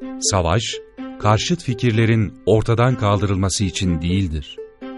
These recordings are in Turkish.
Savaş, karşıt fikirlerin ortadan kaldırılması için değildir.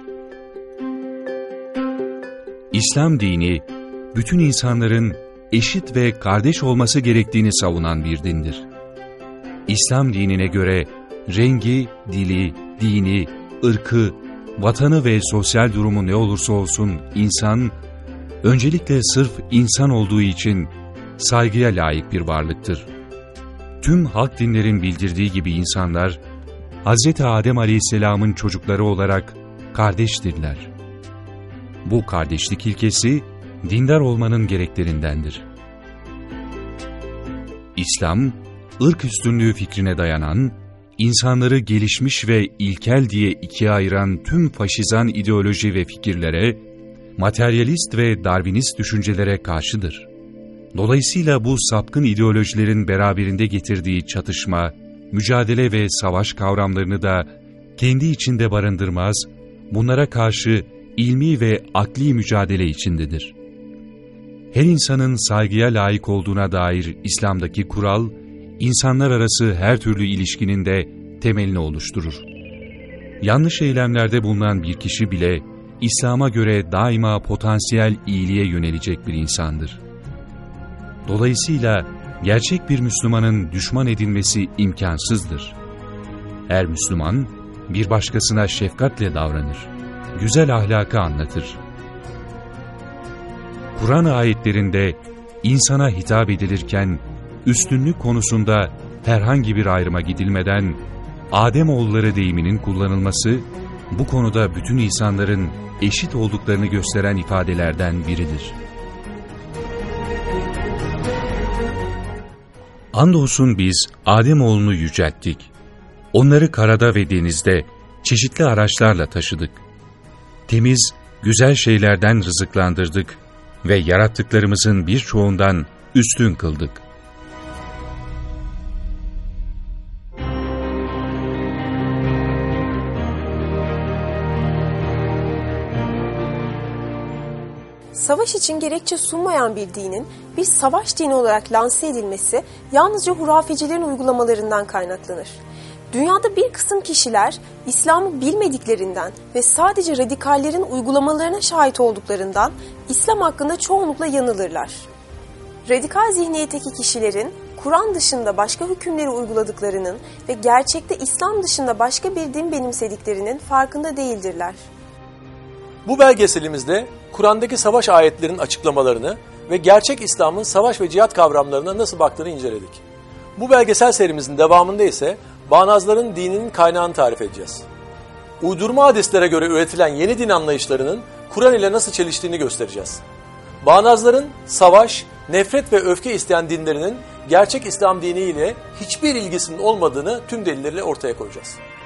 İslam dini, bütün insanların eşit ve kardeş olması gerektiğini savunan bir dindir. İslam dinine göre rengi, dili, dini, ırkı, vatanı ve sosyal durumu ne olursa olsun insan, öncelikle sırf insan olduğu için saygıya layık bir varlıktır. Tüm halk dinlerin bildirdiği gibi insanlar, Hz. Adem Aleyhisselam'ın çocukları olarak kardeştirler. Bu kardeşlik ilkesi, dindar olmanın gereklerindendir. İslam, ırk üstünlüğü fikrine dayanan, insanları gelişmiş ve ilkel diye ikiye ayıran tüm faşizan ideoloji ve fikirlere, materyalist ve darwinist düşüncelere karşıdır. Dolayısıyla bu sapkın ideolojilerin beraberinde getirdiği çatışma, mücadele ve savaş kavramlarını da kendi içinde barındırmaz, bunlara karşı ilmi ve akli mücadele içindedir. Her insanın saygıya layık olduğuna dair İslam'daki kural, insanlar arası her türlü ilişkinin de temelini oluşturur. Yanlış eylemlerde bulunan bir kişi bile, İslam'a göre daima potansiyel iyiliğe yönelecek bir insandır. Dolayısıyla gerçek bir Müslümanın düşman edilmesi imkansızdır. Her Müslüman bir başkasına şefkatle davranır, güzel ahlakı anlatır. Kur'an ayetlerinde insana hitap edilirken üstünlük konusunda herhangi bir ayrıma gidilmeden Ademoğulları deyiminin kullanılması bu konuda bütün insanların eşit olduklarını gösteren ifadelerden biridir. Andolsun biz Ademoğlunu yücelttik. Onları karada ve denizde çeşitli araçlarla taşıdık. Temiz, güzel şeylerden rızıklandırdık ve yarattıklarımızın birçoğundan üstün kıldık. Savaş için gerekçe sunmayan bir dinin bir savaş dini olarak lanse edilmesi yalnızca hurafecilerin uygulamalarından kaynaklanır. Dünyada bir kısım kişiler İslam'ı bilmediklerinden ve sadece radikallerin uygulamalarına şahit olduklarından İslam hakkında çoğunlukla yanılırlar. Radikal zihniyetteki kişilerin Kur'an dışında başka hükümleri uyguladıklarının ve gerçekte İslam dışında başka bir din benimsediklerinin farkında değildirler. Bu belgeselimizde Kur'an'daki savaş ayetlerinin açıklamalarını ve gerçek İslam'ın savaş ve cihat kavramlarına nasıl baktığını inceledik. Bu belgesel serimizin devamında ise bağnazların dininin kaynağını tarif edeceğiz. Uydurma hadislere göre üretilen yeni din anlayışlarının Kur'an ile nasıl çeliştiğini göstereceğiz. Bağnazların savaş, nefret ve öfke isteyen dinlerinin gerçek İslam dini ile hiçbir ilgisinin olmadığını tüm delillerle ortaya koyacağız.